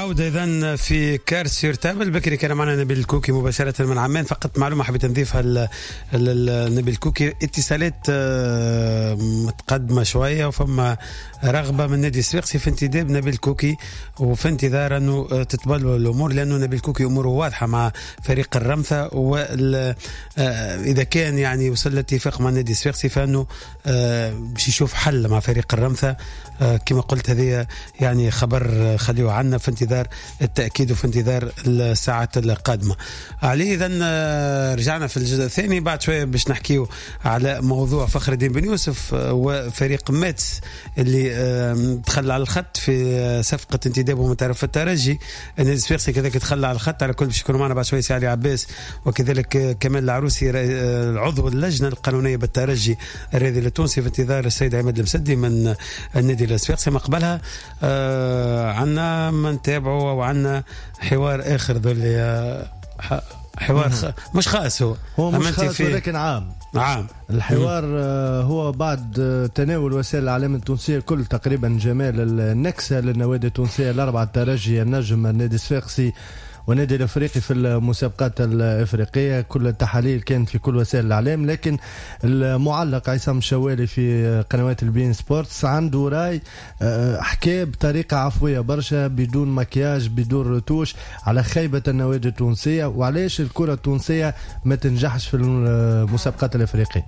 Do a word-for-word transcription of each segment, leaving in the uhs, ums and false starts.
العودة إذن في كارت سير تابل. بكري كان معنا نبيل الكوكي مباشرة من عمان. فقط معلومة حبيت نضيفها نبيل الكوكي، اتصالات متقدمة شوية وفما رغبة من نادي الصفاقسي في انتداب نبيل الكوكي وفي انتظار أنه تتبلور الأمور، لأنه نبيل الكوكي أموره واضحة مع فريق الرمثة، وإذا كان يعني وصل لاتفاق مع نادي الصفاقسي فأنه باش يشوف حل مع فريق الرمثة. كما قلت هذه يعني خبر خليه عنا في انتظار التأكيد وفي انتظار الساعات القادمة عليه. إذن رجعنا في الجزء الثاني بعد شوية باش نحكيه على موضوع فخر الدين بن يوسف وفريق ماتس اللي دخل على الخط في صفقة انتدابه من طرف الترجي. النادي الصفاقسي كذلك دخل على الخط. على كل باش يكونوا معنا بعد شوية سي علي عباس وكذلك كمال العروسي عضو اللجنة القانونية بالترجي الرياضي التونسي في انتظار السيد عماد المسدي من النادي الصفاقسي. ما قبلها آه عنا ما نتابعه وعنا حوار آخر ذولي حوار خ... مش خاص هو هو مش خاص ولكن عام عام الحوار آه هو بعد تناول وسائل الإعلام التونسية كل تقريبا جمال النكسة للنوادي التونسية الأربعة، الترجي، النجم، النادي الصفاقسي والنادي الافريقي في المسابقات الافريقيه. كل التحاليل كانت في كل وسائل الاعلام، لكن المعلق عصام الشوالي في قنوات البين سبورتس عنده راي حكى بطريقه عفويه برشا بدون مكياج بدون رتوش على خيبه النوادي التونسيه وعلاش الكره التونسيه ما تنجحش في المسابقات الافريقيه.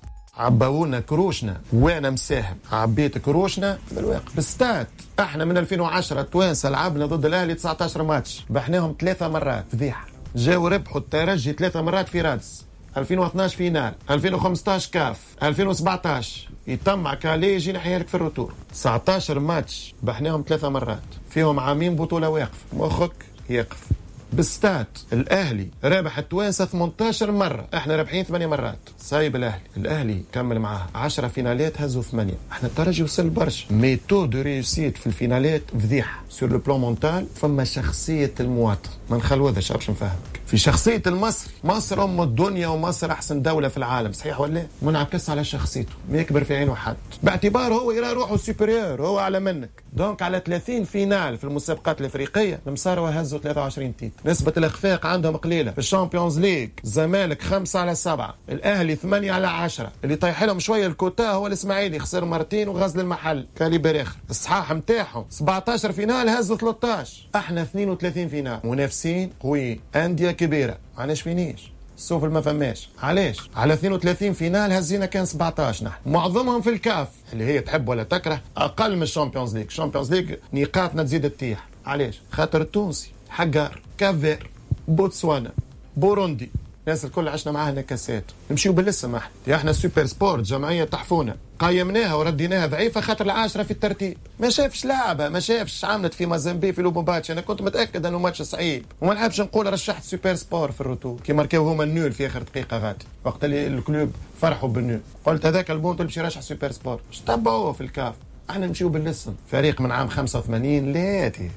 عباونا كروشنا وانا مساهم عبيت كروشنا بالواقع بالستات. احنا من ألفين وعشرة توانسه لعبنا ضد الاهلي تسعطاشر ماتش بحناهم ثلاثه مرات فضيحه. جاوا ربحوا الترجي ثلاثه مرات في رادس، ألفين واثناش فينال، ألفين وخمسطاش كاف، ألفين وسبعطاش يتم كالي يجي نحيالك في الروتور. تسعطاشر ماتش بحناهم ثلاثه مرات فيهم عامين بطوله واقف مخك يقف. بالستات الاهلي رابح التوانسه ثمانطاشر مره، احنا رابحين ثمانية مرات. صايب الاهلي الاهلي كمل معاه عشرة فينالات هزوا ثمانية. احنا الترجي وصل برشا ميثود ريوسيت في الفينالات فضيحه. سور لو بلان مونتال فما شخصيه المواطن ما نخلوذش باش نفهمك في شخصيه المصري. مصر ام الدنيا ومصر احسن دوله في العالم، صحيح ولا منعكس على شخصيته ما يكبر في عينه حد باعتبار هو يرى روحه سوبريور هو اعلى منك. دونك على ثلاثين فينال في المسابقات الافريقيه المصاروا هزوا ثلاثة وعشرين تيت. نسبة الإخفاق عندهم قليلة. في الشامبيونز ليج الزمالك خمسة على سبعة، الأهلي ثمانية على عشرة. اللي طيح لهم شوية الكوتا هو الإسماعيلي خسر مرتين وغزل المحل كاليبر آخر. الصحاح متاعهم سبعطاشر فينال هزوا ثلاثطاش. احنا اثنين وثلاثين فينال منافسين قويين أندية كبيرة معناش فينيش السوفل ما فماش. علاش؟ على اثنين وثلاثين فينال هزينا كان سبعطاش. نحن معظمهم في الكاف اللي هي تحب ولا تكره أقل من الشامبيونز ليج. الشامبيونز ليج نقاطنا تزيد تطيح. علاش؟ خاطر التونسي حقار كافير بوتسوانا بوروندي الناس الكل عشنا معاها نكاسات. نمشيو بالاسم احنا يا احنا سوبر سبورت جمعيه تحفونا قيمناها ورديناها ضعيفه خاطر العاشره في الترتيب. ما شافش لعبه ما شافش عملت في مازامبي في لوبومباتش. انا كنت متاكد انه ماتش صعيب وما نحبش نقول رشحت سوبر سبور في الروتور كي ماركاو هما النول في اخر دقيقه غادي وقت اللي الكلوب فرحوا بالنول. قلت هذاك البونت اللي باش يرشح سوبر سبور مش تبعوه في الكاف. احنا نمشيو بالاسم فريق من عام خمسة وثمانين لاتي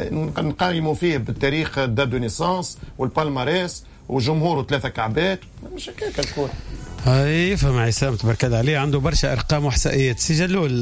فنقيموا فيه بالتاريخ داد دو نيسانس والبالماريس وجمهوره ثلاثة كعبات. مش هكاك الكورة. اي فما عصام تبارك الله عليه عنده برشا ارقام واحصائيات. سي جلول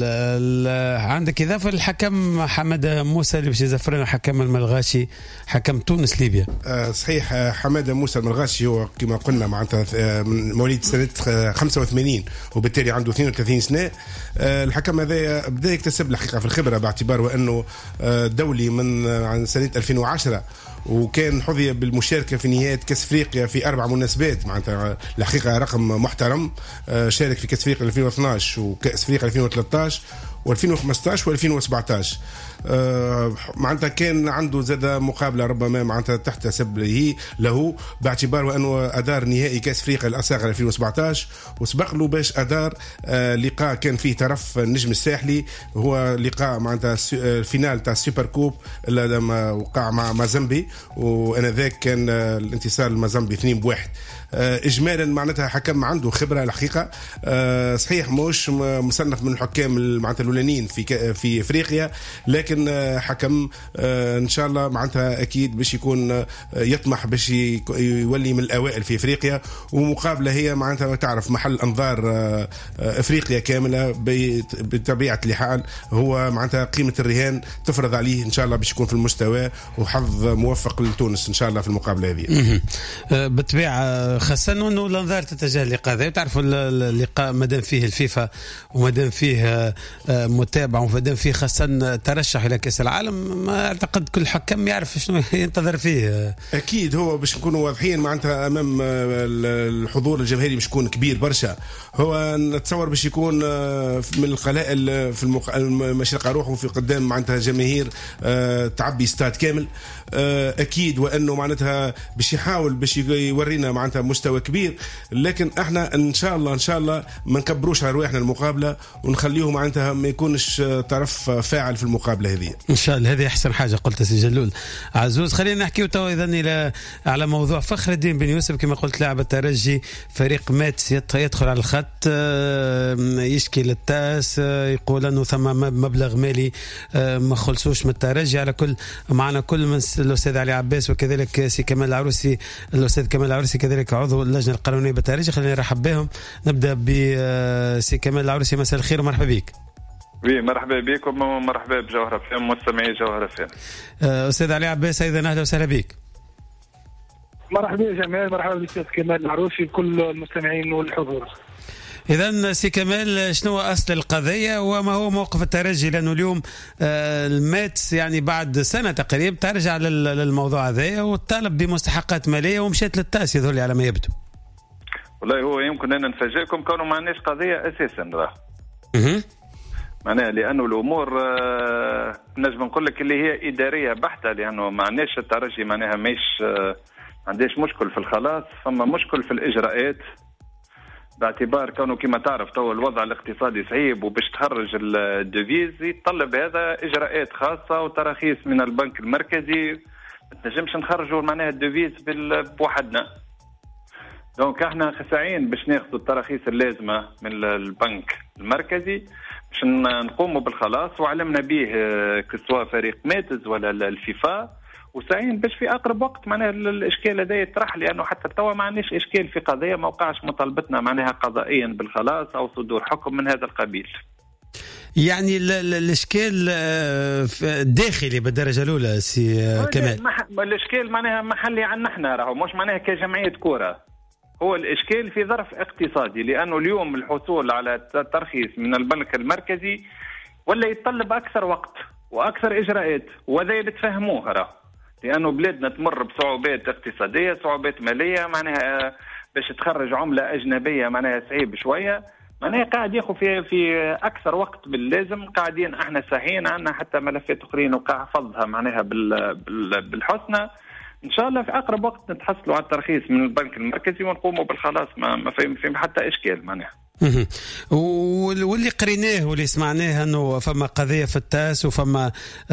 عندك اضافه للحكم حماده موسى اللي باش يزفرنا حكم الملغاشي حكم تونس ليبيا؟ آه صحيح. حماده موسى الملغاشي هو كما قلنا معناتها من مواليد سنه خمسة وثمانين وبالتالي عنده اثنين وثلاثين سنه. آه الحكم هذا بدا يكتسب الحقيقه في الخبره باعتبار وانه آه دولي من عن سنه ألفين وعشرة وكان حظي بالمشاركة في نهاية كأس أفريقيا في أربع مناسبات معناتها الحقيقة رقم محترم. شارك في كأس أفريقيا ألفين واثناش وكأس أفريقيا ألفين وثلاثطاش وألفين وخمسطاش وألفين وسبعطاش. آه معناتها كان عنده زاد مقابلة ربما معناتها تحتسب له له باعتبار وأنه أدار نهائي كأس أفريقيا الأصاغر ألفين وسبعطاش وسبق له باش أدار آه لقاء كان فيه طرف النجم الساحلي هو لقاء معناتها الفينال تاع السوبر كوب لما وقع مع مازامبي وأنا ذاك كان الانتصار المازامبي اثنين بواحد. اجمالا معناتها حكم عنده خبره الحقيقه، صحيح مش مصنف من الحكام معناتها الاولانيين في في افريقيا، لكن حكم ان شاء الله معناتها اكيد باش يكون يطمح باش يولي من الاوائل في افريقيا. ومقابله هي معناتها تعرف محل انظار افريقيا كامله بطبيعه الحال، هو معناتها قيمه الرهان تفرض عليه ان شاء الله باش يكون في المستوى، وحظ موفق لتونس ان شاء الله في المقابله هذه. بالطبيعه خاصه انه الانظار تتجه للقضاء، تعرفوا اللقاء مادام فيه الفيفا ومادام فيه متابعه ومادام فيه خاصه ترشح الى كاس العالم، ما اعتقد كل حكم يعرف شنو ينتظر فيه. اكيد هو باش نكونوا واضحين معناتها امام الحضور الجماهيري باش يكون كبير برشا، هو نتصور باش يكون من القلائل في المشرق اروح وفي قدام معناتها جماهير تعبي استاد كامل اكيد، وانه معناتها باش يحاول باش يورينا معناتها مستوى كبير، لكن احنا ان شاء الله ان شاء الله ما نكبروش على رواحنا المقابله ونخليه معناتها ما يكونش طرف فاعل في المقابله هذه ان شاء الله. هذه احسن حاجه قلت سي جلول عزوز. خلينا نحكيو تو اذا الى على موضوع فخر الدين بن يوسف. كما قلت لاعب الترجي فريق ماتس يدخل على الخط يشكي للتاس، يقول انه ثم مبلغ مالي ما خلصوش من الترجي. على كل معنا كل من الاستاذ علي عباس وكذلك سي كمال العروسي، الاستاذ كمال العروسي كذلك عضو اللجنه القانونيه بالترجي. خلينا نرحب بهم. نبدا بسي كمال العروسي، مساء الخير ومرحبا بك. وي مرحبا بكم ومرحبا بجوهر فهم مستمعي جوهر فهم. استاذ علي عباس ايضا اهلا وسهلا بك. مرحبا يا جماعه، مرحبا بالاستاذ كمال العروسي وكل المستمعين والحضور. إذا سي كمال، شنو أصل القضية وما هو موقف الترجي؟ لأنه اليوم الماتس يعني بعد سنة تقريبا ترجع للموضوع هذا وطالب بمستحقات مالية ومشات للتاس يظهر لي على ما يبدو. والله هو يمكن أن نفاجئكم كونه ما عندناش قضية أساسا راه. اها. معناها لأنه الأمور نجم نقول لك اللي هي إدارية بحتة، لأنه ما عندناش الترجي معناها ماهيش عندناش مشكل في الخلاص، فما مشكل في الإجراءات، باعتبار كونه كما تعرف تو الوضع الاقتصادي صعيب وباش تخرج الديفيز يتطلب هذا اجراءات خاصه وتراخيص من البنك المركزي، ما تنجمش نخرجوا معناها الديفيز بوحدنا. دونك احنا ساعين باش ناخذوا التراخيص اللازمه من البنك المركزي باش نقوموا بالخلاص، وعلمنا به كسوا فريق ماتز ولا الفيفا، وساعين باش في اقرب وقت معناها الاشكال هذا يطرح، لانه حتى توا ما عندناش اشكال في قضيه ما وقعش مطالبتنا معناها قضائيا بالخلاص او صدور حكم من هذا القبيل. يعني الاشكال داخلي بالدرجه الاولى سي كمال. الاشكال معناها محلي عنا احنا، راهو مش معناها كجمعيه كوره، هو الاشكال في ظرف اقتصادي، لانه اليوم الحصول على ترخيص من البنك المركزي ولا يتطلب اكثر وقت واكثر اجراءات، وهذا اللي تفهموه راه، لأنه بلادنا تمر بصعوبات اقتصادية، صعوبات مالية، معناها باش تخرج عملة أجنبية معناها صعيب شوية، معناها قاعد ياخذ في في أكثر وقت باللازم. قاعدين احنا ساهين عندنا حتى ملفات أخرين وقاع حفظها معناها بالحسنى، إن شاء الله في أقرب وقت نتحصلوا على الترخيص من البنك المركزي ونقوموا بالخلاص، ما ما في حتى إشكال معناها. واللي قريناه واللي سمعناه انه فما قضيه في التاس وفما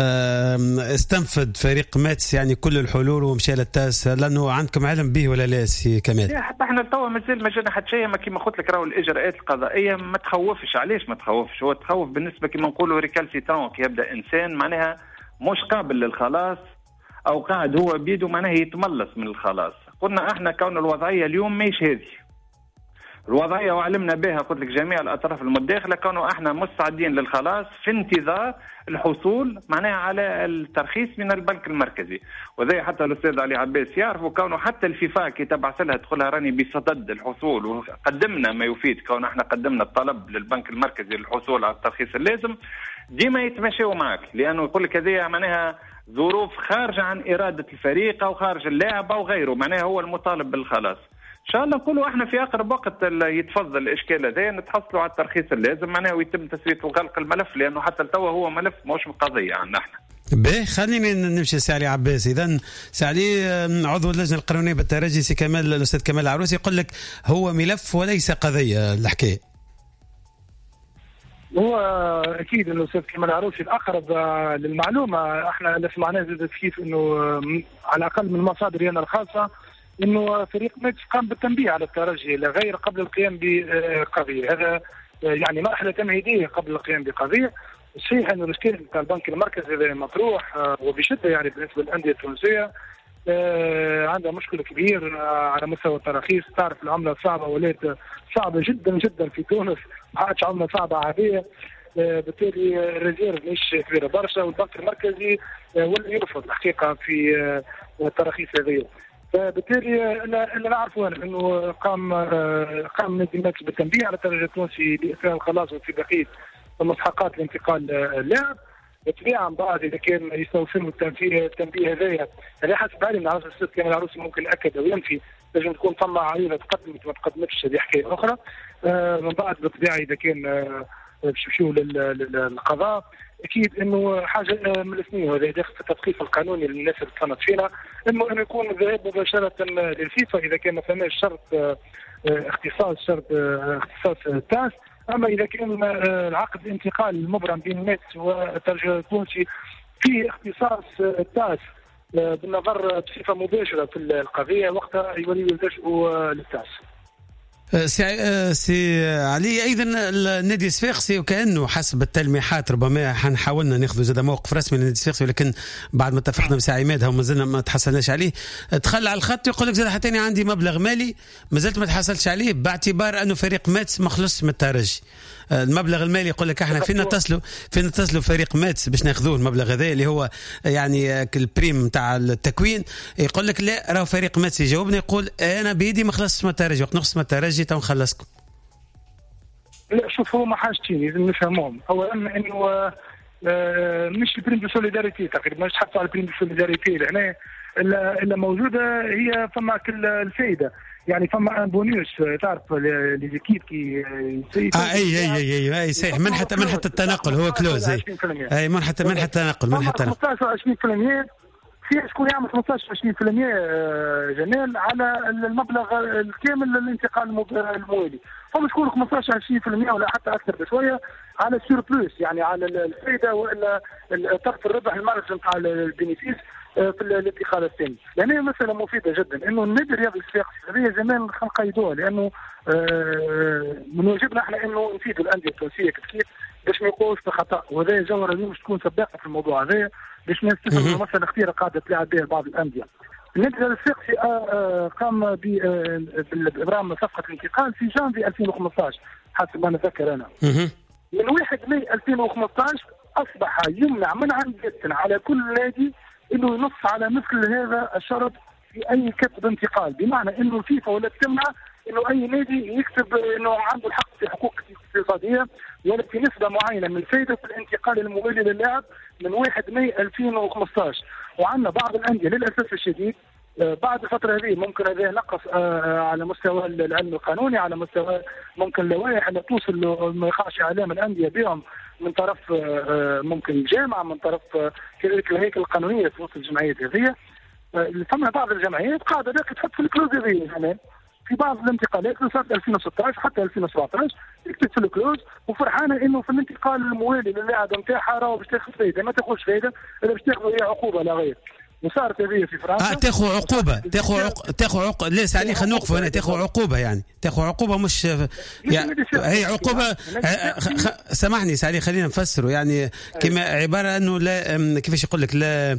استنفد فريق ماتس يعني كل الحلول ومشى للتاس، لانه عندكم علم به ولا لا سي كمال؟ حتى احنا توا مازال ما جانا حتى شيء، ما كيما قلت لك راهو الاجراءات القضائيه ما تخوفش. علاش ما تخوفش؟ هو تخوف بالنسبه كيما نقولوا ريكالسيترون، كي يبدا انسان معناها مش قابل للخلاص او قاعد هو بيده معناها يتملص من الخلاص. قلنا احنا كون الوضعيه اليوم ماهيش هذه الوضعيه وعلمنا بها، قلت لك جميع الاطراف المتداخله كانوا احنا مستعدين للخلاص في انتظار الحصول معناها على الترخيص من البنك المركزي. وذي حتى الاستاذ علي عباس يعرفوا كونه حتى الفيفا كي تبعث لها تدخلها راني بصدد الحصول، وقدمنا ما يفيد كون احنا قدمنا الطلب للبنك المركزي للحصول على الترخيص اللازم، ديما يتماشوا معك، لانه يقول لك هذه معناها ظروف خارجه عن اراده الفريق او خارج اللاعب او غيره، معناها هو المطالب بالخلاص. ان شاء الله نقولوا احنا في اقرب وقت يتفضل الاشكال هذا نتحصلوا على الترخيص اللازم معناه ويتم تسويه وغلق الملف، لانه حتى التوا هو ملف مش قضيه عندنا احنا. باهي خليني نمشي سي علي عباس. اذا سي علي عضو اللجنه القانونيه بالترجي سي كمال الاستاذ كمال العروسي يقول لك هو ملف وليس قضيه الحكايه. هو اكيد انه الاستاذ كمال العروسي الاقرب للمعلومه، احنا اللي سمعناه زاد كيف انه على الاقل من مصادري انا الخاصه انه فريق ماتش قام بالتنبيه على الترجي لا غير قبل القيام بقضيه. هذا يعني مرحله تمهيديه قبل القيام بقضيه. صحيح انه الاشكال نتاع البنك المركزي هذا مطروح وبشده يعني بالنسبه للانديه التونسيه. آه عندها مشكل كبير آه على مستوى التراخيص. تعرف العمله صعبه ولات صعبه جدا جدا في تونس، ما عادش عمله صعبه عاديه. آه بالتالي الريزيرف مش كبيره برشا، والبنك المركزي آه ولا يرفض الحقيقه في آه التراخيص هذه. فبالتالي اللي نعرفه انا انه قام آه قام نادي الماكس بالتنبيه على الترجي التونسي باثناء الخلاص وفي بقيه مستحقات الانتقال اللاعب. بالطبيعه من بعد اذا كان يستوفروا التنبيه التنبيه هذايا هذا حسب علي من عرض الاستاذ كامل العروسي ممكن اكد او ينفي، لازم تكون ثم عينه تقدمت ما تقدمتش هذه حكايه اخرى. آه من بعد بالطبيعه اذا كان آه باش يمشيو للقضاء اكيد انه حاجه آه من الاثنين، وهذا داخل في التثقيف القانوني للناس اللي كانت فينا، اما انه يكون الذهاب مباشره للفيفا اذا كان ما فماش شرط آه اختصاص شرط آه اختصاص تاس. اما اذا كان العقد الانتقال المبرم بين الماتس والترجي التونسي فيه اختصاص التاس بالنظر بصفه مباشره في القضيه، وقتها يوليوا يلتجئوا للتاس. سي سي علي ايضا النادي الصفاقسي وكانه حسب التلميحات ربما حنحاولنا ناخذ زاد موقف رسمي للنادي الصفاقسي، ولكن بعد ما اتفقنا مع عماد وما زلنا ما تحصلناش عليه، دخل على الخط يقول لك زاد حتى انا عندي مبلغ مالي ما زلت ما تحصلش عليه باعتبار انه فريق ماتس ما خلصش من الترجي. المبلغ المالي يقول لك احنا فين نتصلوا فين نتصلوا فريق ماتس باش ناخذوه المبلغ هذا اللي هو يعني البريم نتاع التكوين. يقول لك لا راه فريق ماتس يجاوبنا يقول انا بيدي ما خلصتش من الترجي، وقت نخلص من الترجي تو نخلصكم. لا شوف هما حاجتين لازم نفهمهم. اولا انه آه مش البريم دو سوليداريتي تقريبا، مش حتى على البريم دو سوليداريتي هنا الا الا موجوده هي فما كل الفايده، يعني فما ان بونيوس تعرف لي زيكيب كي اه اي اي اي اي صحيح منحة منحة التنقل هو كلوز اي اي منحة منحة التنقل منحة التنقل خمسطاش وعشرين بالمئة في شكون يعمل خمسطاش وعشرين بالمئة جمال على المبلغ الكامل للانتقال الموالي، هم شكون خمسطاش عشرين بالمئة ولا حتى اكثر بشويه على السيربلوس، يعني على الفائده ولا طرف الربح المارج نتاع البينيفيس في الانتقال الثاني. لأن هي مسألة مفيدة جدا إنه النادي الرياضي الصفاقسي هذه زمان نقيدوها، لأنه من واجبنا احنا إنه نفيدوا الأندية التونسية كيف باش ما يقعوش في خطأ، وهذا جوهر لازم تكون سباقة في الموضوع هذا باش ما نستفدوا مسألة خطيرة قاعدة تلعب بها بعض الأندية. النادي الرياضي الصفاقسي قام بإبرام صفقة الانتقال في جانفي ألفين وخمسطاش حسب ما نتذكر أنا. من واحد ماي ألفين وخمسطاش أصبح يمنع منعا باتا على كل نادي انه ينص على مثل هذا الشرط في اي كتب انتقال، بمعنى انه الفيفا ولا تمنع انه اي نادي يكتب انه عنده الحق في حقوق اقتصاديه ولا في نسبه معينه من الفائده في الانتقال الموالي للاعب من واحد ماي ألفين وخمسطاش. وعندنا بعض الانديه للاسف الشديد بعد الفتره هذه ممكن هذا نقص على مستوى العلم القانوني، على مستوى ممكن اللوائح اللي توصل ما يقعش اعلام الانديه بهم من طرف ممكن الجامعه، من طرف كذلك الهيكل القانونيه في وسط الجمعيات هذه. ثم بعض الجمعيات قاعده تحط في الكلوز هذه زمان في بعض الانتقالات اللي صارت ألفين وستطاش حتى ألفين وسبعطاش تكتب في الكلوز وفرحانه انه في الانتقال الموالي للاعب نتاعها راهو باش تاخذ فايده، ما تاخذش فايده الا باش تاخذ هي عقوبه لا غير. وصارت هذه في فرنسا اه تاخذ عقوبه تاخذ عق... تاخذ عق... ليس عليه خلينا نوقفوا هنا تاخذ عقوبه يعني تاخذ عقوبه مش يعني هي عقوبه خ... سامحني سالي خلينا نفسره يعني كما عباره انه لا كيفاش يقول لك لا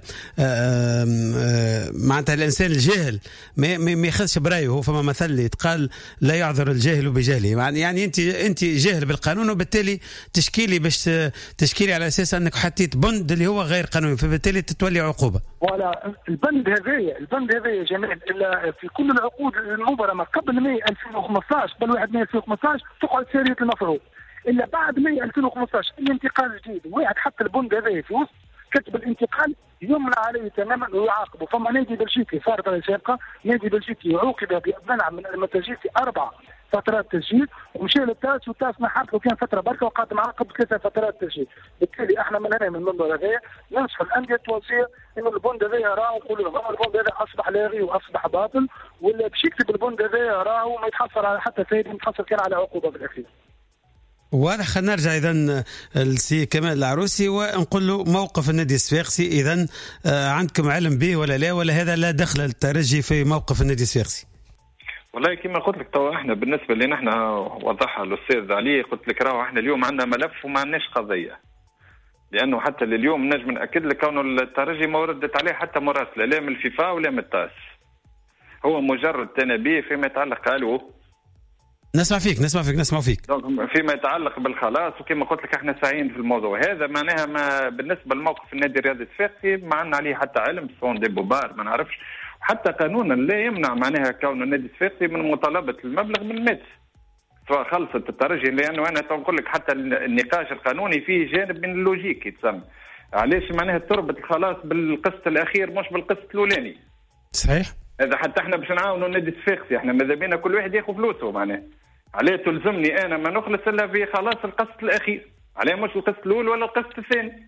معناتها الانسان الجاهل ما ما ياخذش برايه. هو فما مثل يتقال لا يعذر الجاهل بجهله، يعني انت انت جاهل بالقانون وبالتالي تشكيلي باش تشكيلي على اساس انك حطيت بند اللي هو غير قانوني فبالتالي تتولي عقوبه. ولا البند هذايا البند هذايا يا جمال الا في كل العقود المبرمه قبل ماي ألفين وخمسطاش قبل واحد ماي ألفين وخمسطاش تقعد ساريه المفروض، الا بعد ماي ألفين وخمسطاش الانتقال جديد واحد حتى البند هذايا في وسط كتب الانتقال يمنع عليه تماما ويعاقبه. فما نادي بلجيكي صارت على سابقه نادي بلجيكي عوقب بمنع من المتاجيل في اربع فترات تسجيل ومشى للتاس والتاس نحط له كان فتره بركه وقعد معاقب ثلاثه فترات تسجيل. بالتالي احنا من هنا من المنبر هذايا ننصح الانديه التونسيه انه البند هذايا راهو نقولوا لهم البند هذا اصبح لاغي واصبح باطل، ولا باش يكتب البند هذايا راهو ما يتحصل على حتى فايده، يتحصل كان على عقوبه بالاخير. واضح. خلينا نرجع اذا لسي كمال العروسي ونقول له موقف النادي الصفاقسي اذا عندكم علم به ولا لا، ولا هذا لا دخل الترجي في موقف النادي الصفاقسي؟ والله كما قلت لك توا احنا بالنسبه لنا احنا وضحها الاستاذ علي، قلت لك راهو احنا اليوم عندنا ملف وما عندناش قضيه، لانه حتى لليوم نجم ناكد لك كونه الترجي ما وردت عليه حتى مراسله لا من الفيفا ولا من التاس، هو مجرد تنبيه فيما يتعلق قالوا. نسمع فيك نسمع فيك نسمع فيك فيما يتعلق بالخلاص، وكما قلت لك احنا ساعيين في الموضوع هذا. معناها ما بالنسبه لموقف النادي الرياضي الصفاقسي ما عندنا عليه حتى علم، سون دي بوبار ما نعرفش، حتى قانونا لا يمنع معناها كون النادي الصفاقسي من مطالبه المبلغ من الميتس سواء خلصت الترجي، لانه انا نقول لك حتى النقاش القانوني فيه جانب من اللوجيك يتسمى. علاش معناها تربط الخلاص بالقسط الاخير مش بالقسط الاولاني؟ صحيح. هذا حتى احنا باش نعاونوا النادي الصفاقسي، احنا ماذا بينا كل واحد ياخذ فلوسه، معناها عليه تلزمني انا ما نخلص الا في خلاص القسط الاخير، عليه مش القسط الاول ولا القسط الثاني.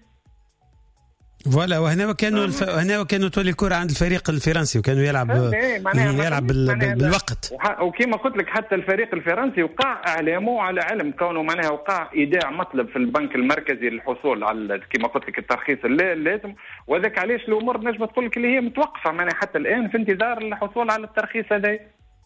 فوالا. وهنا كانوا الف... هنا كانوا تولي الكره عند الفريق الفرنسي وكانوا يلعب يلعب بال... بالوقت. وكما قلت لك حتى الفريق الفرنسي وقع اعلامه على علم كونه معناها وقع ايداع مطلب في البنك المركزي للحصول على كما قلت لك الترخيص اللازم، وذاك علاش الامور نجم تقول لك اللي هي متوقفه معناها حتى الان في انتظار الحصول على الترخيص هذا.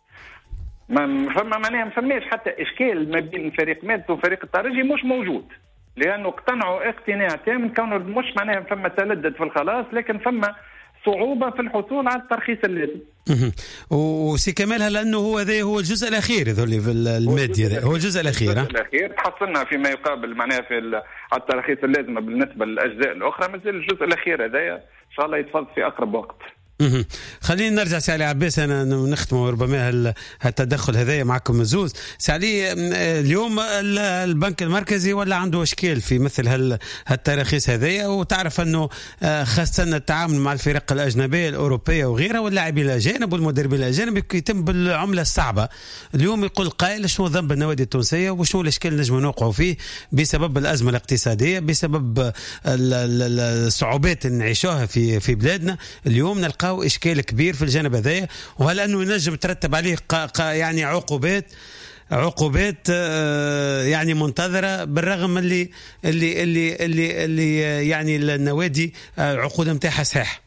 ما فما معناها ما فماش حتى اشكال ما بين فريق ميدس وفريق الترجي، مش موجود، لانه اقتنعوا اقتناع تام كونه مش معناها فما تلدد في الخلاص، لكن فما صعوبه في الحصول على الترخيص اللازم. وسي كمال لانه هو هذا هو الجزء الاخير يظل في المادي، هذا هو الجزء الاخير. الجزء الاخير تحصلنا فيما يقابل معناها في على الترخيص اللازمه بالنسبه للاجزاء الاخرى، مازال الجزء الاخير هذا ان شاء الله يتفضل في اقرب وقت. خلينا نرجع سي علي عباس، انا نختم ربما هالتدخل هذايا معكم مزوز. سي علي، اليوم البنك المركزي ولا عنده اشكال في مثل هالتراخيص هذايا، وتعرف انه خاصه التعامل مع الفرق الاجنبيه الاوروبيه وغيرها واللاعبين الاجانب والمدربين الاجانب يتم بالعمله الصعبه. اليوم يقول قائل شنو ذنب النوادي التونسيه وشنو الاشكال اللي نجموا نوقعوا فيه بسبب الازمه الاقتصاديه، بسبب الصعوبات اللي نعيشوها في في بلادنا. اليوم نلقى إشكال كبير في الجانب هذايا، وهل أنه ينجم ترتب عليه قا قا يعني عقوبات عقوبات يعني منتظرة، بالرغم اللي اللي اللي اللي, اللي يعني النوادي عقود نتاعها صحيح.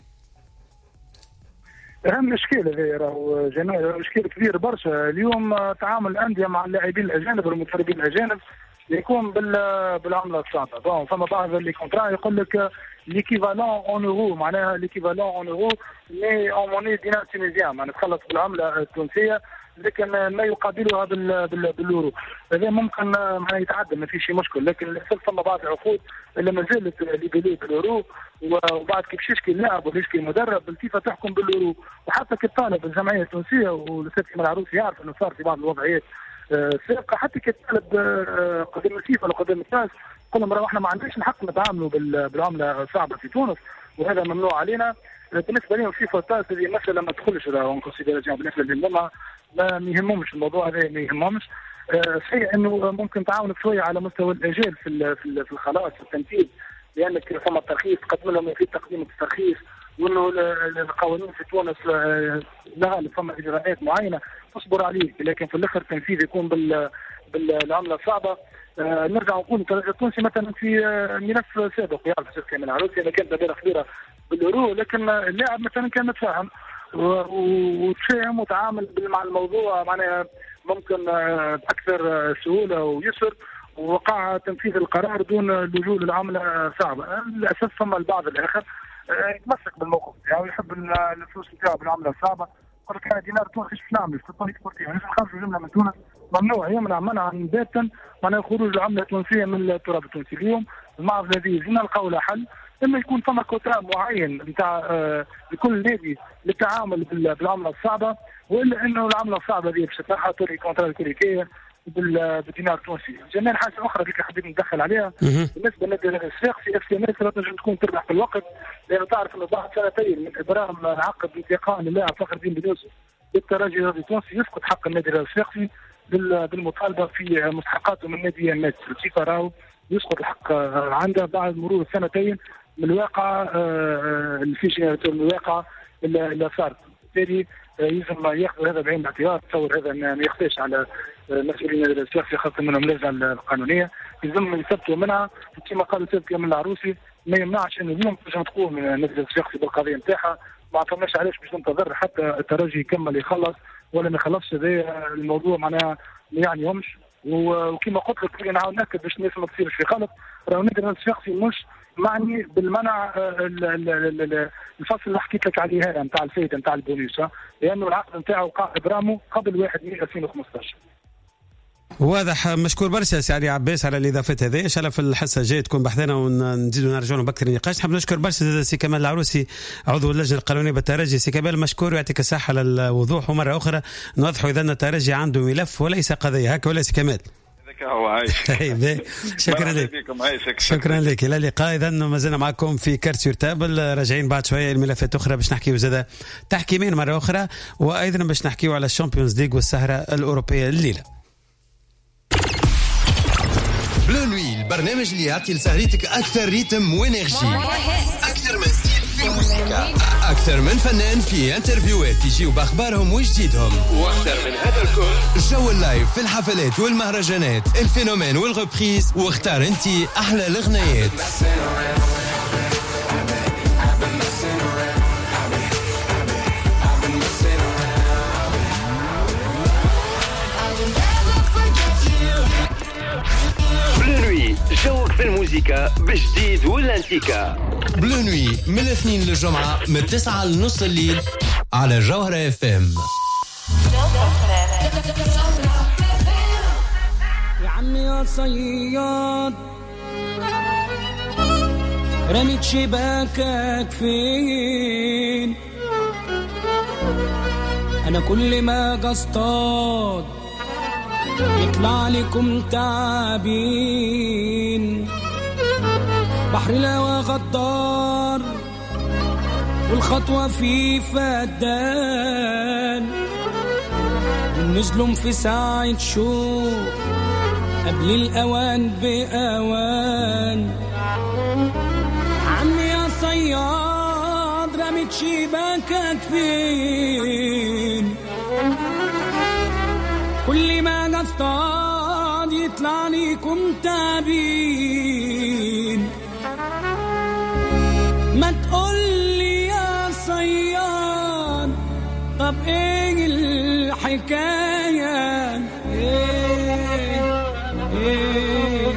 أهم إشكال هذا راهو جمال، إشكال كبير برشا اليوم. تعامل الأندية مع اللاعبين الأجانب والمدربين الأجانب يكون بالعملة الصعبة. بون فما بعض اللي كونترا يقول لك ليكيفالون اون اورو، معناها ليكيفالون اون اورو مي اون موني دينار تونيزيان، معناها تخلص بالعمله التونسيه لكن ما يقابلها بالاورو. هذا ممكن معناها يتعدى ما فيش مشكل، لكن للاسف فما بعض العقود اللي ما زالت ليبيلي بالاورو، وبعد كيف يشكي اللاعب ولا يشكي المدرب الفيفا تحكم بالاورو. وحتى كي طالب الجمعيه التونسيه والاستاذ كمال العروسي يعرف انه صار في بعض الوضعيات سابقه، حتى كي طالب قدام الفيفا ولا قدام الناس قل لهم راهو احنا ما عندناش الحق نتعاملوا بالعمله الصعبه في تونس وهذا ممنوع علينا. بالنسبه لهم فيفا تاس هذه مساله ما تدخلش اون كونسيديراسيون بالنسبه لهم، ما يهمهمش الموضوع هذا، ما يهمهمش. شيء انه ممكن تعاونك شويه على مستوى الاجال في في الخلاص في التنفيذ، لانك ثم الترخيص تقدم لهم في تقديم الترخيص، وانه القوانين في تونس لها ثم اجراءات معينه تصبر عليه، لكن في الاخر التنفيذ يكون بال بالعمله الصعبه. آه نرجع نقول الترجي التونسي مثلا في آه ملف سابق يعرف الشيخ كامل العروسي انا كانت دائره كبيره بالاورو، لكن اللاعب مثلا كان متفاهم وتفاهم وتعامل مع الموضوع معناها ممكن آه باكثر آه سهوله ويسر، ووقع تنفيذ القرار دون اللجوء للعمله صعبه. للاسف ثم البعض الاخر آه يتمسك بالموقف يعني يحب الفلوس نتاعو بالعمله الصعبه. قلت لك دينار تونسي ايش نعمل في الطريق سبورتيف؟ لازم نخرجوا جمله من تونس ممنوع، يمنع منعا باتا معناها خروج العمله التونسيه من التراب التونسي. اليوم المعرض الذي زينا نلقاو له حل، اما يكون ثم كوتا معين نتاع آه لكل نادي للتعامل بالعمله الصعبه، والا انه العمله الصعبه هذه باش تطرحها توري كونترا الكوريكيه بالدينار التونسي. جميع حاجه اخرى اللي حبيت ندخل عليها بالنسبه للنادي الصفاقسي اف سي ام تنجم تكون تربح في الوقت، لانه تعرف انه بعد سنتين من ابرام عقد انتقال اللاعب فخر الدين بن بالترجي الرياضي التونسي يسقط حق النادي الصفاقسي بالمطالبه في مستحقاته من نادي النادي. الفيفا راهو يسقط الحق عنده بعد مرور سنتين من الواقع الفيش من الواقع اللي صارت. وبالتالي يلزم ياخذ هذا بعين الاعتبار. تصور هذا ما يخفاش على مسؤولين السياسي خاصه منهم اللجنه القانونيه، يلزم يثبتوا منها كما قال الاستاذ كامل العروسي، ما يمنعش انه اليوم تنجم تقوم المجلس الشخصي بالقضيه نتاعها، ما عطوناش علاش باش ننتظر حتى الترجي يكمل يخلص ولا ما يخلصش. هذا الموضوع معناها ما يعنيهمش، وكما قلت لك انا عاود ناكد باش الناس ما تصيرش في غلط، راهو النادي الشخصي مش معني بالمنع الفصل اللي حكيت لك عليه هذا نتاع الفايده نتاع البونيس، لانه العقد نتاعو وقع ابرامه قبل واحد مايو ألفين وخمسطاش. واضح. مشكور برشا سي علي عباس على الاضافات هذه. ان شاء الله في الحصه الجايه تكون بحثنا ونزيدوا نرجعوا بكثر نقاش. نحب نشكر برشا سي كمال العروسي عضو اللجنه القانونيه بالترجي. سي كمال مشكور ويعطيك الصحه على الوضوح، ومره اخرى نوضحوا اذا الترجي عنده ملف وليس قضيه، هكا ولا سي كمال؟ هو عايش. شكرا لك. شكرا لك. الى اللقاء. اذا ما زلنا معكم في كارت سور تابل، راجعين بعد شويه الملفات اخرى باش نحكيو زاده تحكيمين مره اخرى، وايضا باش نحكيو على الشامبيونز ليغ والسهره الاوروبيه الليله. بلو نوي، البرنامج اللي يعطي لسهريتك اكثر ريتم وانرجي، اكثر من ستيل في الموسيقى، اكثر من فنان في انترفيوهات يجيو باخبارهم وجديدهم، واكثر من هذا الكل جو اللايف في الحفلات والمهرجانات، الفينومين والغبريز، واختار انتي احلى الاغنيات. جوك في الموسيقى بجديد والانتيكا. بلو نوي من الاثنين للجمعة من التسعة لنص الليل على جوهرة اف ام. يا عمي يا صياد رميت شباكك فين؟ انا كل ما قصطاد يطلع لكم تعبين. بحر الهوى غدار والخطوة في فدان، ونزلهم في ساعة شوق قبل الأوان بأوان. عمي يا صياد رميت شباكك فين؟ كل ما قصطاد يطلع ليكم تابين. ما تقولي يا صياد طب ايه الحكاية؟ ايه ايه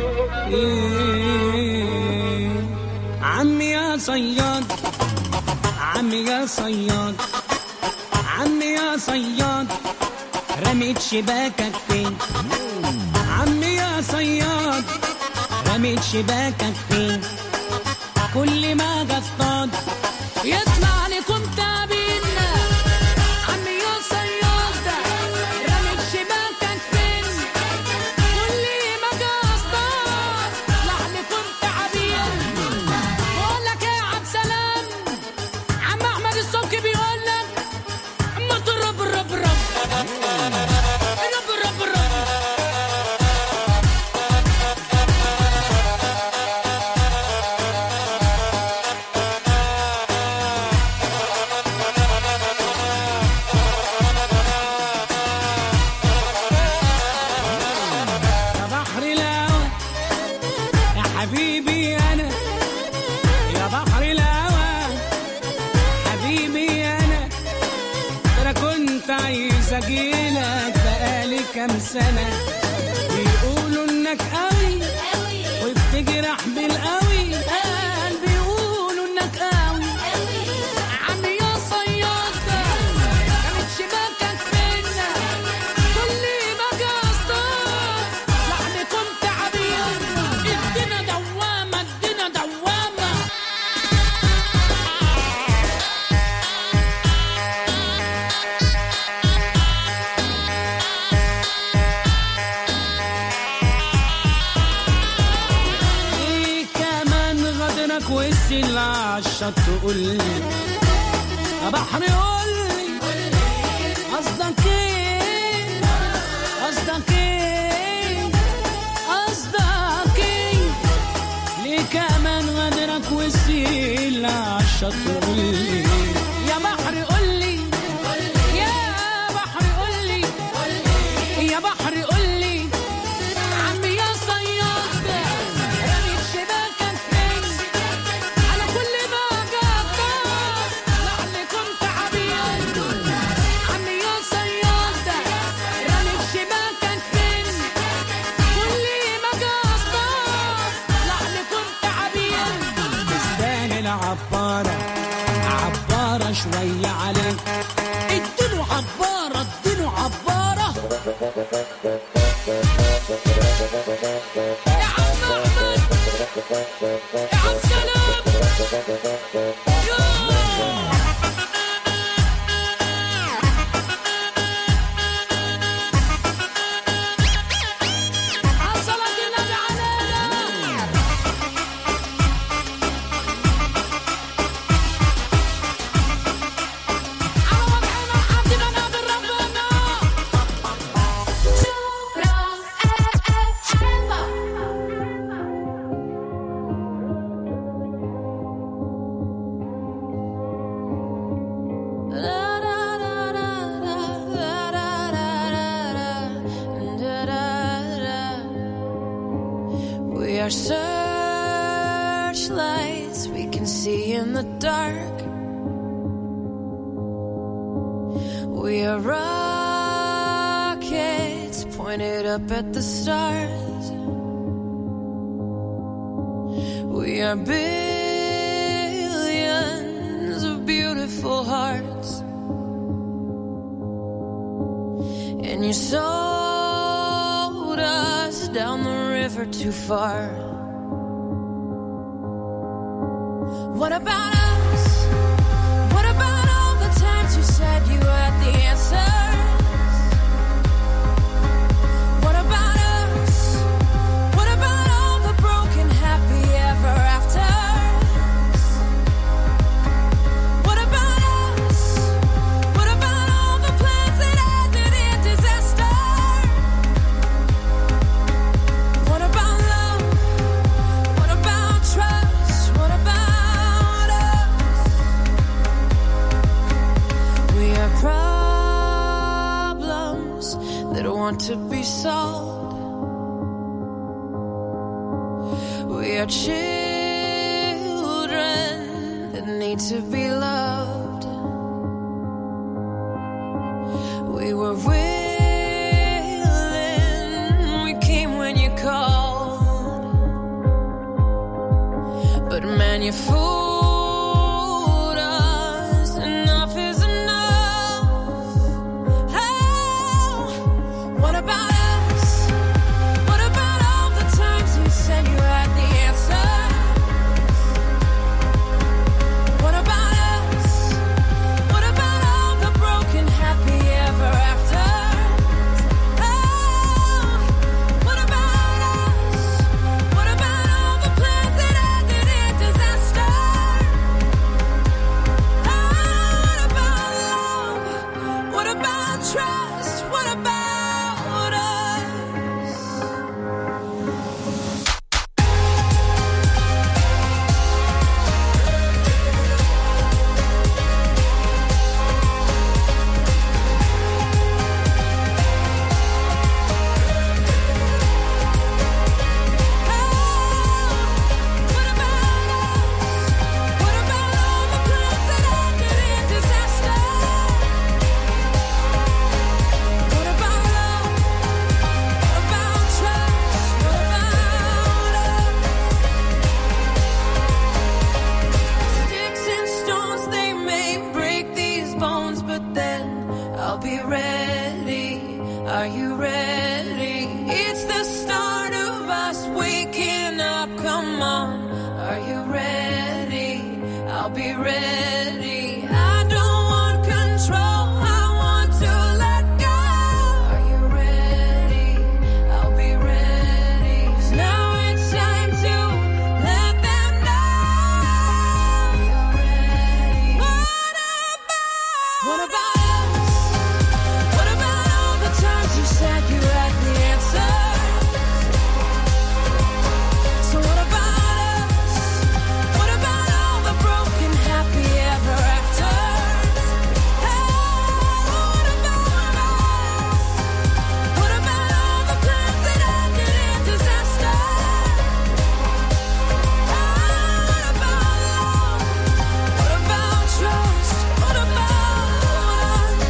ايه عمي يا صياد، عمي يا صياد، عمي يا صياد رميت شباكك فين؟ عمي يا صياد رميت شباكك فين؟ كل ما قصطاد يطلع لكم تعبين. عمي يا صياد رميت شباكك فين؟ كل ما قصطاد يطلع لكم تعبين. بقول لك يا عبد سلام، عم احمد الصبحي بيقول لك اما ترب الرب الرب أجيلك بقالي كام سنة، بيقولوا إنك قوي وبتجرح بالقوي، قال بيقولوا إنك قوي. عمي يا صياد كانت شباكك فينا، كل ما قصدك لحن كنت عبير. ادينا دوامة ادينا دوامة. وسيل عالشط تقولي يا بحر قولي قصدك ايه، قصدك ايه، قصدك ايه؟ ليه كمان غدرك وسيل عالشط تقولي يا بحر قولي بالله عليك اديله عبارة اديله عبارة يا عم أحمد يا عم سلام searchlights we can see in the dark. We are rockets pointed up at the stars. We are billions of beautiful hearts. And you sold us down the river too far. What about us? What about all the times you said you had the answers? What about us? What about all the broken happy ever afters? What about us? What about all the plans that ended in disaster? What about love? What about trust? What about us? We are problems that want to be solved. We are children that need to be loved. We were willing, we came when you called. But man, you fooled us. Enough is enough. Oh, what about us? What about all the times you said you had the answers? What about us? What about all the broken happy ever afters? Oh, what about us? What about all the plans that ended in disaster? Oh, what about love? What about trust? What about us? What about us? What about all the plans that ended in disaster? What about love? What about trust? What about us? Sticks and stones, they may break these bones, but then I'll be ready. Are you ready? It's the start of us waking up. Come on, are you ready? I'll be ready. I don't want control. I want to let go. Are you ready? I'll be ready. 'Cause now it's time to let them know you're ready. What about? What about us? What about all the times you said you had the answers? So what about us? What about all the broken happy ever afters? Oh, what about us? What about all the plans that ended in disaster? Oh, what about love? What about trust? What about us?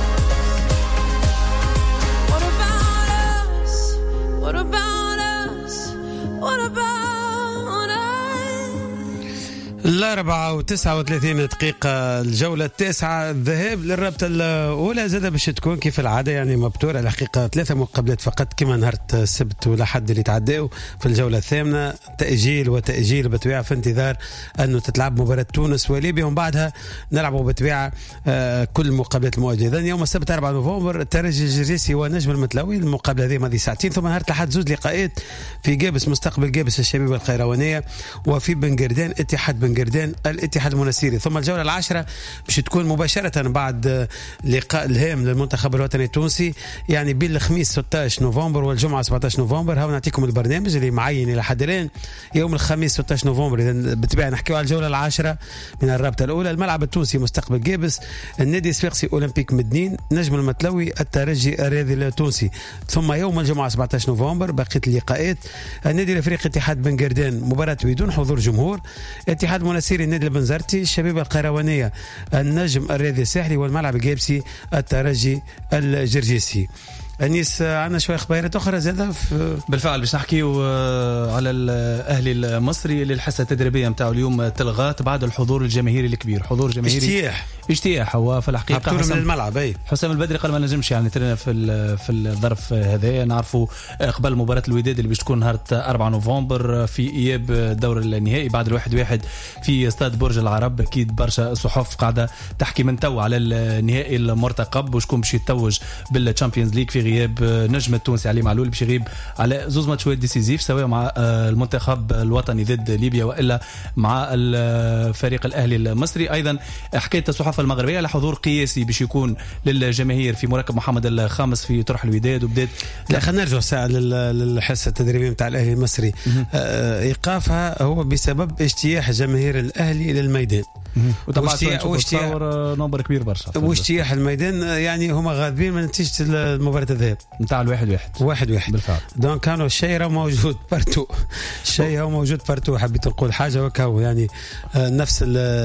أربعة وتسعة وثلاثين دقيقة الجولة التاسعة الذهاب للرابطة الأولى زاد باش تكون كيف العادة يعني مبتورة الحقيقة ثلاثة مقابلات فقط كما نهار السبت ولا حد اللي تعداو في الجولة الثامنة تأجيل وتأجيل بطبيعة في انتظار أنه تتلعب مباراة تونس وليبيا ومن بعدها نلعبوا بطبيعة آه كل المقابلات المؤجلة. إذن يوم السبت أربعة نوفمبر الترجي الجرجيسي ونجم المتلوي المقابلة هذه ماضي ساعتين ثم نهار الأحد زوج لقاءات في جابس مستقبل جابس الشبيبة القيروانية وفي بنقردان اتحاد بنقردان الاتحاد المنستيري ثم الجولة العاشرة باش تكون مباشرة بعد لقاء الهام للمنتخب الوطني التونسي يعني بين الخميس ستة عشر نوفمبر والجمعة سبعة عشر نوفمبر. هاو نعطيكم البرنامج اللي معين إلى حد الآن. يوم الخميس ستة عشر نوفمبر إذا بالطبيعة نحكيو على الجولة العاشرة من الرابطة الأولى. الملعب التونسي مستقبل جابس النادي الصفاقسي أولمبيك مدنين نجم المتلوي الترجي الرياضي التونسي. ثم يوم الجمعة سبعة عشر نوفمبر بقية اللقاءات النادي الافريقي اتحاد بنقردان مباراة بدون حضور جمهور اتحاد مناسيري النادي البنزرتي الشبيبة القيروانية النجم الرياضي الساحلي والملعب الجابسي الترجي الجرجيسي. أنيس عندنا شوية خبيرات أخرى زادة بالفعل باش نحكيو على الأهلي المصري اللي الحصة التدريبية متاعه اليوم تلغات بعد الحضور الجماهيري الكبير. حضور جماهيري اجتياح اجتياح هو في الحقيقة من الملعب. أي حسام البدري قال ما نجمش يعني ترينا في في الظرف هذا. نعرفوا قبل مباراة الوداد اللي باش تكون نهار أربعة نوفمبر في إياب الدور النهائي بعد الواحد واحد في استاد برج العرب. أكيد برشا صحف قاعدة تحكي من تو على النهائي المرتقب وشكون باش يتوج بالتشامبيونز ليج في غياب نجم التونسي علي معلول باش يغيب على زوز ماتشات ديسيزيف سواء مع المنتخب الوطني ضد ليبيا والا مع الفريق الاهلي المصري. ايضا حكيت الصحافه المغربيه على حضور قياسي باش يكون للجماهير في مركب محمد الخامس في طرح الوداد وبدات. لا خلينا نرجع ساعه للحصه التدريبيه نتاع الاهلي المصري. ايقافها هو بسبب اجتياح جماهير الاهلي للميدان وطبعا تصور نمبر كبير برشا واجتياح الميدان يعني هما غاضبين من نتيجه مباراه الذهاب نتاع الواحد واحد واحد واحد بالفعل. دونك كانوا الشيء موجود بارتو الشيء هو موجود بارتو. حبيت نقول حاجه وكاو يعني نفس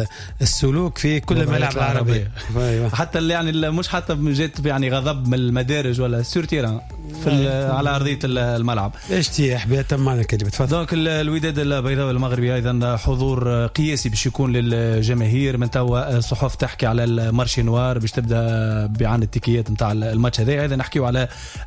السلوك في كل الملاعب العربيه حتى اللي يعني مش حتى جات يعني غضب من المدارج ولا سورتيران في على ارضيه الملعب اجتياح بها تم معنا كلمه. تفضل. دونك الوداد البيضاوي المغربي ايضا حضور قياسي باش يكون للجماهير من توا الصحف تحكي على المارشي نوار باش تبدا بيعان التيكيات نتاع الماتش هذا. ايضا نحكيو على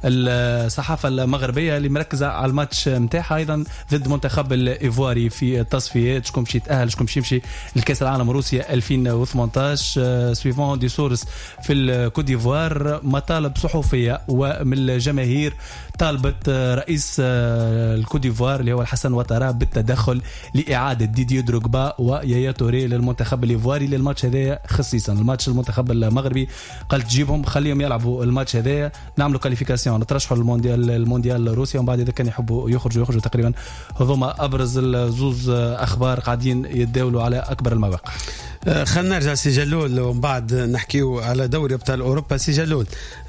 الصحافه المغربيه اللي مركزه على الماتش نتاعها ايضا ضد منتخب الايفواري في التصفيات شكون باش يتاهل شكون باش يمشي لكاس العالم روسيا ألفين وثمانطاش. سويفون دي سورس في الكوت ديفوار مطالب صحفيه ومن الجماهير طالبت رئيس الكوت ديفوار اللي هو الحسن وطرا بالتدخل لاعاده ديديو دروغبا ويايا توري للمنتخب الايفواري للماتش هذا خصيصا. الماتش المنتخب المغربي قال تجيبهم خليهم يلعبوا الماتش هذا نعملوا كاليفيكاسيون نترشحوا للمونديال المونديال روسيا ومن بعد اذا كان يحبوا يخرجوا يخرجوا. تقريبا هذوما ابرز الزوز اخبار قاعدين يتداولوا على اكبر المواقع. خلينا نرجع سي جلول ومن بعد نحكيو على دوري ابطال اوروبا. سي جلول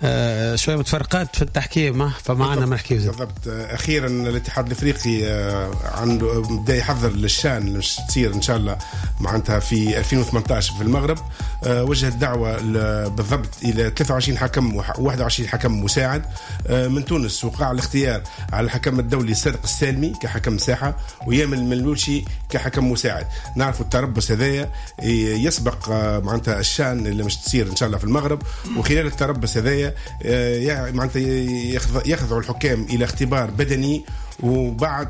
آه شويه متفرقات في التحكيم فمعنا ما نحكيو بالضبط. اخيرا الاتحاد الافريقي آه عنده بدا يحضر للشان اللي مش تصير ان شاء الله معناتها في ألفين وثمانطاش في المغرب. آه وجهت دعوه بالضبط الى ثلاثة وعشرين حكم وواحد وعشرين حكم مساعد. آه من تونس وقع الاختيار على الحكم الدولي صادق السالمي كحكم ساحه ويامن الملوشي كحكم مساعد. نعرفوا التربص هذايا يسبق معناتها الشان اللي مش تصير ان شاء الله في المغرب. وخلال التربص هذايا معناتها يخضعوا الحكام الى اختبار بدني وبعد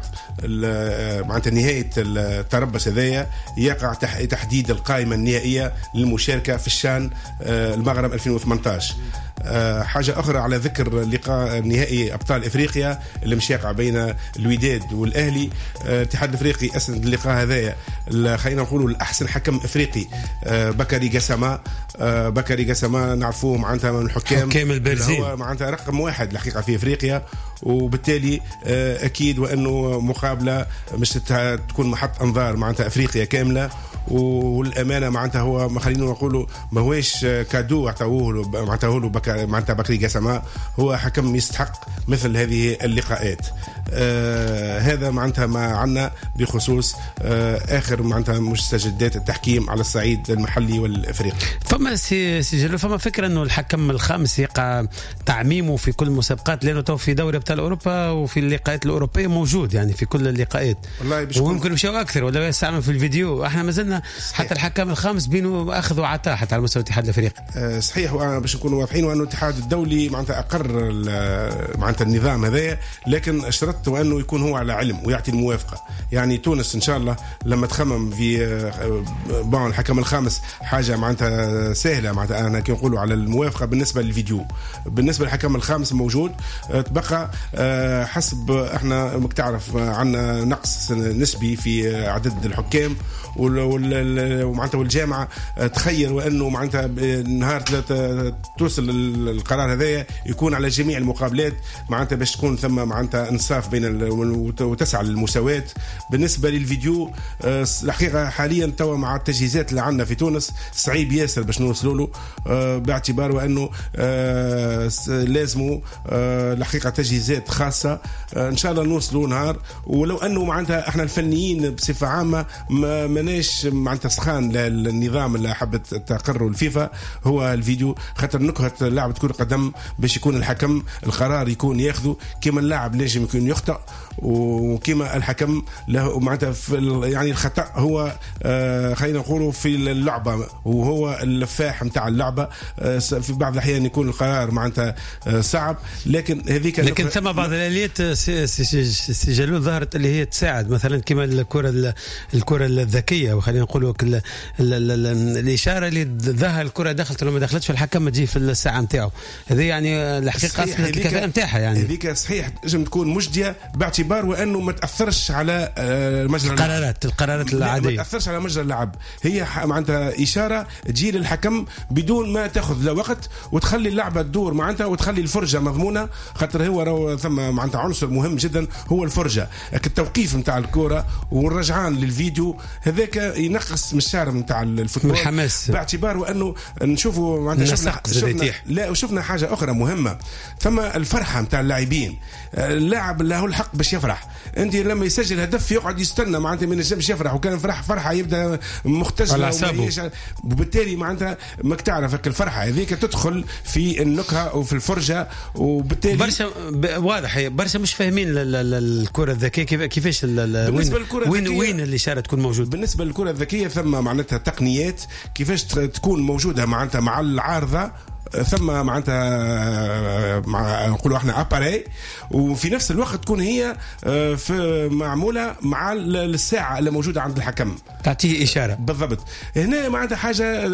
معناتها نهايه التربص هذايا يقع تحديد القائمه النهائيه للمشاركه في الشان المغرب ألفين وثمانطاش. حاجة أخرى على ذكر لقاء نهائي أبطال إفريقيا اللي مش يقع بين الوداد والأهلي. الاتحاد الإفريقي أسند اللقاء هذايا خلينا نقولوا الأحسن حكم إفريقي بكري قسما. بكري قسما نعرفوه معناتها من الحكام حكام البرازيل هو معناتها رقم واحد الحقيقة في إفريقيا وبالتالي أكيد وأنه مقابلة مش تكون محط أنظار معناتها إفريقيا كاملة. والامانه معناتها هو ما خلينا نقولوا ما هوش كادو عطاوه معناتها له معناتها بكري قسما هو حكم يستحق مثل هذه اللقاءات. آه هذا معناتها ما عنا بخصوص آه آخر معناتها مستجدات التحكيم على الصعيد المحلي والإفريقي. فما سي سجلوا فما فكرة إنه الحكم الخامس يقع تعميمه في كل المسابقات، لأنه تو في دوري أبطال أوروبا وفي اللقاءات الأوروبية موجود يعني في كل اللقاءات، ويمكن يمشوا أكثر ولا يستعمل في الفيديو. احنا ما زلنا حتى الحكم الخامس بينه أخذ وعطاء حتى على مستوى الاتحاد الأفريقي. آه صحيح، وأنا باش نكونوا واضحين وأنه الاتحاد الدولي معناتها أقر معناتها النظام هذايا، لكن اشترطت وأنه يكون هو على علم ويعطي الموافقة. يعني تونس إن شاء الله لما تخمم في بعض الحكم الخامس حاجة معناتها سهلة، معناتها أنا كي نقولوا على الموافقة بالنسبة للفيديو. بالنسبة للحكم الخامس موجود، تبقى حسب احنا مك تعرف عنا نقص نسبي في عدد الحكام ومعناتها والجامعة تخيل وأنه معناتها نهار توصل القرار هذايا يكون على جميع المقابلات معناتها باش تكون ثم معناتها انصاف بين وتسعى للمساواة. بالنسبة للفيديو الحقيقة حاليا توا مع التجهيزات اللي عندنا في تونس صعيب ياسر باش نوصلوا له، باعتبار وأنه لازموا الحقيقة تجهيزات خاصة. إن شاء الله نوصلوا نهار، ولو أنه معناتها احنا الفنيين بصفة عامة ما مناش معناتها سخان للنظام اللي حبت تقرر الفيفا هو الفيديو، خاطر نكهة لعبة كرة قدم باش يكون الحكم القرار يكون ياخذه كما اللاعب نجم يكون يخطأ، وكما الحكم له معناتها يعني الخطأ هو آه خلينا نقولوا في اللعبة وهو اللفاح نتاع اللعبة. آه في بعض الأحيان يكون القرار معناتها آه صعب، لكن هذيك لكن ثم بعض الآليات سجلوا ظهرت اللي هي تساعد، مثلا كما الكرة الكرة الذكية، وخلينا نقولوا الإشارة اللي ظهر الكرة دخلت ولا ما دخلتش فالحكم ما تجي في الساعة نتاعه. هذه يعني الحقيقة أصلا الكفاءة نتاعها يعني هذيك صحيح لازم تكون مجدية باعتبار وأنه ما تأثرش على مجرى القرارات القرارات العادية، ما تأثرش على مجرى اللعب. هي معناتها إشارة تجي للحكم بدون ما تأخذ لا وقت وتخلي اللعبة تدور معناتها وتخلي الفرجة مضمونة، خاطر هو رو ثم معناتها عنصر مهم جدا هو الفرجة. التوقيف نتاع الكرة والرجعان للفيديو هذاك ينقص من الشارع نتاع الفوتبول الحماس، باعتبار وأنه نشوفوا معناتها شفنا, شفنا لا وشفنا حاجة أخرى مهمة، ثم الفرحة نتاع اللاعبين. اللاعب له الحق باش يفرح، انت لما يسجل هدف يقعد يستنى معناتها من الجنب يفرح، وكان فرح فرحه يبدا مختزله وبالتالي معناتها ماك تعرف الفرحه هذيك تدخل في النكهه وفي الفرجه، وبالتالي برشا واضح برشا مش فاهمين الكره الذكيه كيفاش وين وين الاشاره تكون موجوده. بالنسبه للكره الذكيه ثم معناتها تقنيات كيفاش تكون موجوده معناتها مع العارضه، ثم معناتها مع نقولوا احنا اباري، وفي نفس الوقت تكون هي في معموله مع الساعه اللي موجوده عند الحكم تعطيه اشاره بالضبط. هنا معناتها حاجه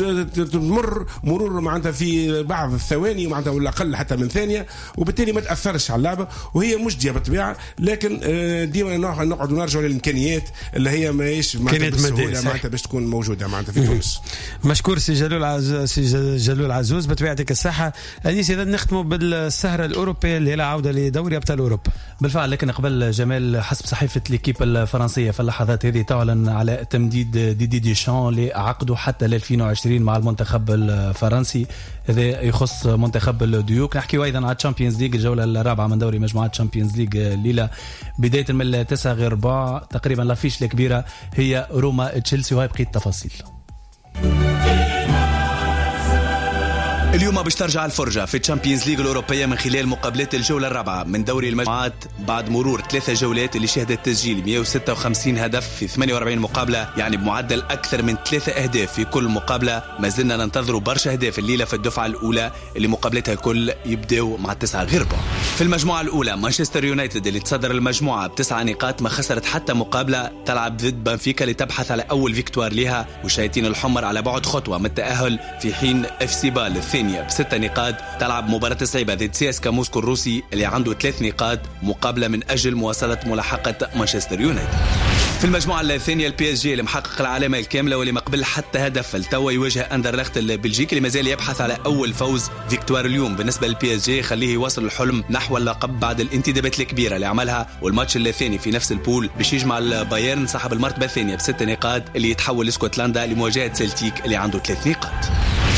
تمر مرور معناتها في بعض الثواني معناتها ولا اقل حتى من ثانيه، وبالتالي ما تاثرش على اللعبه وهي مجديه بالطبيعه. لكن ديما نقعدوا نرجعوا للامكانيات اللي هي ماهيش معناتها معناتها باش تكون موجوده معناتها في تونس. مشكور سي جلول عزوز، سي جلول عزوز بطبيعتك الصحة. أنيس إذا نختموا بالسهرة الأوروبية اللي هي عودة لدوري أبطال أوروبا بالفعل. لكن قبل جمال حسب صحيفة ليكيب الفرنسية في اللحظات هذه تعلن على تمديد ديدي ديشان لعقده حتى ل ألفين وعشرين مع المنتخب الفرنسي. هذا يخص منتخب الديوك. نحكي أيضا على تشامبيونز ليج الجولة الرابعة من دوري مجموعات تشامبيونز ليج الليلة بداية من التاسع غير ربع تقريبا. لافيش الكبيرة هي روما تشيلسي وهي بقية التفاصيل. اليوم باش ترجع الفرجة في الشامبيونز ليج الأوروبية من خلال مقابلات الجولة الرابعة من دوري المجموعات بعد مرور ثلاثة جولات اللي شهدت تسجيل مئة وستة وخمسين هدف في ثمانية وأربعين مقابلة، يعني بمعدل أكثر من ثلاثة أهداف في كل مقابلة. ما زلنا ننتظروا برشا أهداف الليلة في الدفعة الأولى اللي مقابلتها الكل يبدأوا مع التسعة غربة. في المجموعة الأولى مانشستر يونايتد اللي تصدر المجموعة بتسعة نقاط ما خسرت حتى مقابلة، تلعب ضد بنفيكا لتبحث على أول فيكتوار لها، والشياطين الحمر على بعد خطوة من التأهل، في حين اف سي بال الثانية بستة نقاط تلعب مباراة صعبة ضد سي اس كا موسكو الروسي اللي عنده ثلاث نقاط مقابلة من أجل مواصلة ملاحقة مانشستر يونايتد. في المجموعة الثانية البي اس جي اللي محقق العلامة الكاملة واللي مقبل حتى هدف التوا يواجه أندرلخت البلجيكي اللي مازال يبحث على أول فوز. فيكتوار اليوم بالنسبة للبي اس جي خليه يواصل الحلم نحو اللقب بعد الانتدابات الكبيرة اللي عملها، والماتش الثاني في نفس البول باش يجمع البايرن صاحب المرتبة الثانية بست نقاط اللي يتحول لاسكتلندا لمواجهة سلتيك اللي عنده ثلاث نقاط.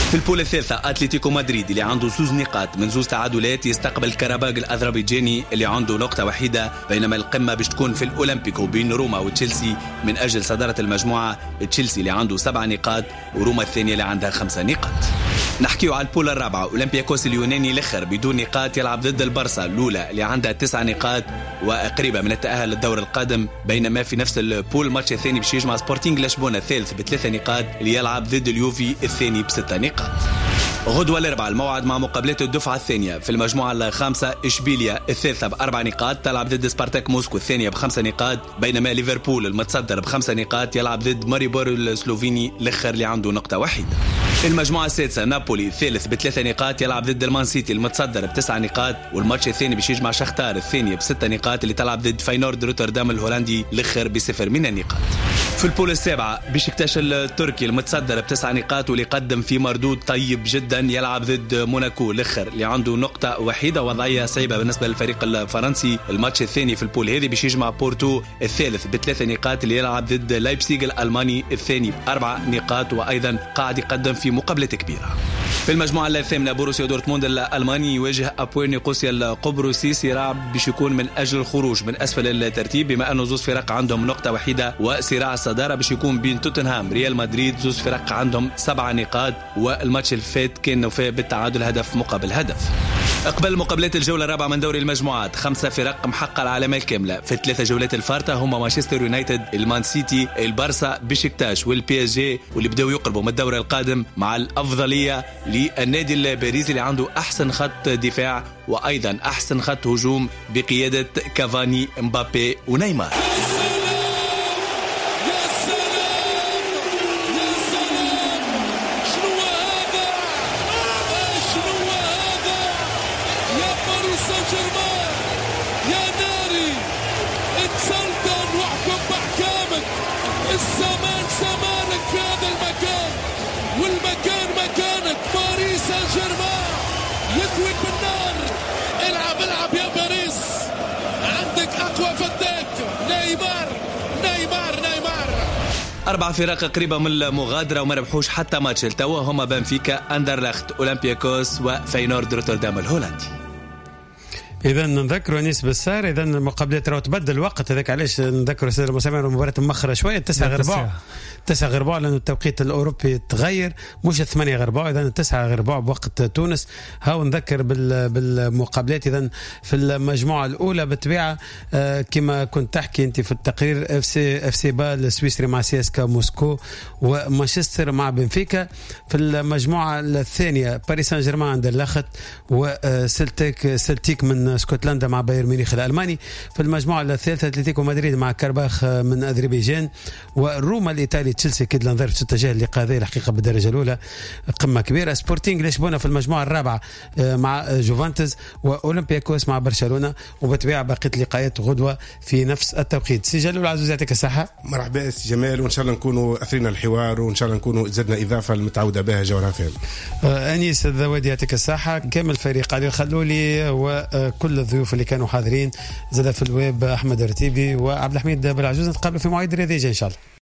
في البول الثالثة أتلتيكو مدريد اللي عنده زوز نقاط من زوز تعادلات يستقبل كاراباغ الأذربيجاني اللي عنده نقطة وحيدة، بينما القمة باش تكون في الأولمبيكو بين روما وتشيلسي من أجل صدارة المجموعة. تشيلسي اللي عنده سبع نقاط وروما الثانية اللي عندها خمسة نقاط. نحكيو على البول الرابعة، أولمبياكوس اليوناني الأخر بدون نقاط يلعب ضد البرصا الأولى اللي عندها تسع نقاط وقريبة من التأهل للدور القادم، بينما في نفس البول ماتش الثاني باش يجمع سبورتينغ لشبونة الثالث بثلاثة نقاط اللي يلعب ضد اليوفي الثاني بستة نقاط. غدوة الأربعاء الموعد مع مقابلات الدفعة الثانية في المجموعة الخامسة. إشبيليا الثالثة بأربع نقاط تلعب ضد سبارتاك موسكو الثانية بخمسة نقاط، بينما ليفربول المتصدر بخمسة نقاط يلعب ضد ماريبور السلوفيني الأخر اللي عنده نقطة وحيدة. المجموعة السادسة نابولي الثالث بثلاثة نقاط يلعب ضد المان سيتي المتصدر بتسع نقاط، والماتش الثاني باش يجمع شختار الثانية بستة نقاط اللي تلعب ضد فاينورد روتردام الهولندي الأخر بصفر من النقاط. في البول السابعة بشكتاش التركي المتصدر بتسع نقاط واللي قدم في مردود طيب جدا يلعب ضد موناكو الأخر اللي عنده نقطة وحيدة، وضعية صعيبة بالنسبة للفريق الفرنسي. الماتش الثاني في البول هذه باش يجمع بورتو الثالث بثلاثة نقاط اللي يلعب ضد لايبسيغ الألماني الثاني بأربع نقاط، وأيضا قاعد يقدم في مقابلة كبيرة. في المجموعة الثامنة بوروسيا دورتموند الألماني يواجه أبوير نيقوسيا القبرصي، صراع باش يكون من أجل الخروج من أسفل الترتيب بما أنه زوز فرق عندهم نقطة وحيدة، وصراع الصدارة باش يكون بين توتنهام ريال مدريد زوز فرق عندهم سبع نقاط، والماتش الفات كان وفاء بالتعادل هدف مقابل هدف. قبل مقابلات الجولة الرابعة من دوري المجموعات خمسة فرق محققة العلامة الكاملة في الثلاثة جولات الفارطة هما مانشستر يونايتد، المان سيتي، البارسا، بشكتاش والبي اس جي، واللي بدأوا يقربوا من الدور القادم مع الأفضلية للنادي الباريزي اللي عنده أحسن خط دفاع وأيضا أحسن خط هجوم بقيادة كافاني، مبابي ونيمار. الزمان زمانك في هذا المكان والمكان مكانك. باريس سان جيرمان يكوي بالنار. العب العب يا باريس، عندك اقوى فتاك نيمار نيمار نيمار. أربع فرق قريبة من المغادرة وما ربحوش حتى ماتش التوا هما بنفيكا، أندرلخت، أولمبياكوس وفاينورد روتردام الهولندي. اذا نذكروا انيس بسار، اذا المقابلات راهو تبدل الوقت هذاك، علاش نذكروا الساده المستمعين المباراه مؤخره شويه تسعة غير ربع تسعة غير ربع لانه التوقيت الاوروبي تغير، مش ثمانية غير ربع، اذا تسعة غير ربع بوقت تونس. هاو نذكر بالمقابلات. اذا في المجموعه الاولى بالطبيعه آه كما كنت تحكي انت في التقرير، اف سي اف سي با السويسري مع سي اس كا موسكو ومانشستر مع بنفيكا. في المجموعه الثانيه باريس سان جيرمان اندرلخت وسلتيك سلتيك من اسكتلندا مع بايرن ميونخ الالماني. في المجموعه الثالثه اتلتيكو مدريد مع كارباخ من اذربيجان، وروما الايطالي تشيلسي كيد لانظر في تتجه اللقاء هذا الحقيقه بالدرجه الاولى قمه كبيره. سبورتينغ لشبونه في المجموعه الرابعه مع جوفانتس، واولمبياكوس مع برشلونه، وبالطبيعه بقيه اللقاءات غدوه في نفس التوقيت. سي جلال العزوز يعطيك الصحه. مرحبا سي جمال، وان شاء الله نكونوا اثرنا الحوار، وان شاء الله نكونوا زدنا اضافه المتعوده بها جوهر فهم. انيس الذوادي يعطيك الصحه، كامل الفريق علي الخلولي وكل الضيوف اللي كانوا حاضرين، زاد في الويب احمد رتيبي وعبد الحميد بالعجوز. نتقابلوا في مواعيد رياضيه ان شاء الله.